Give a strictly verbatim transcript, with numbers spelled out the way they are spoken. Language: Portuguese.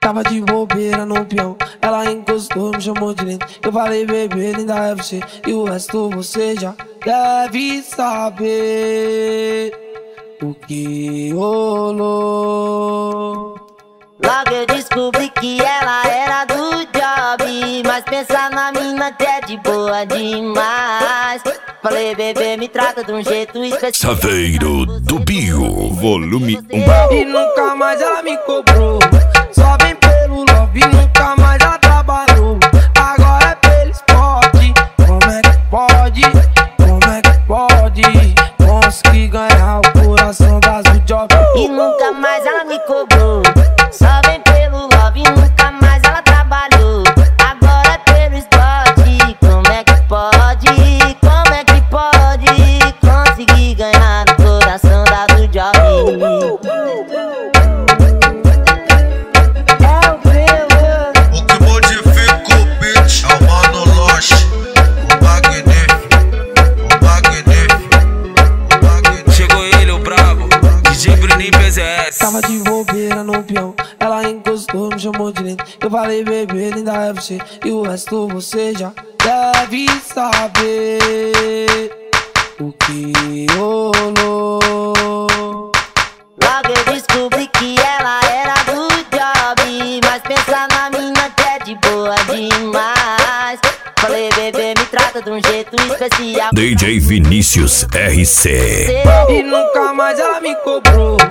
Tava de bobeira no peão, ela encostou, me chamou de lindo. Eu falei, bebê, linda é você, e o resto você já deve saber o que rolou. Logo eu descobri que ela era do job, mas pensar na mina que é de boa demais. Falei, bebê, me trata de um jeito especial. Saveiro do Bio, volume um. E nunca mais ela me cobrou, só vem pelo love, e nunca mais ela trabalhou. Agora é pelo esporte, como é que pode, como é que pode conseguir ganhar o coração das do job. E nunca mais ela me cobrou, só vem pelo love, e nunca mais ela trabalhou. Agora é pelo esporte, como é que pode, como é que pode conseguir ganhar o coração da do job. Tava de bobeira no peão, ela encostou, me chamou de lindo. Eu falei, bebê, linda é você, e o resto você já deve saber o que rolou. Logo eu descobri que ela era do job, mas pensar na mina que é de boa demais. Falei, bebê, me trata de um jeito especial. D J Vinícius R C. E nunca mais ela me cobrou,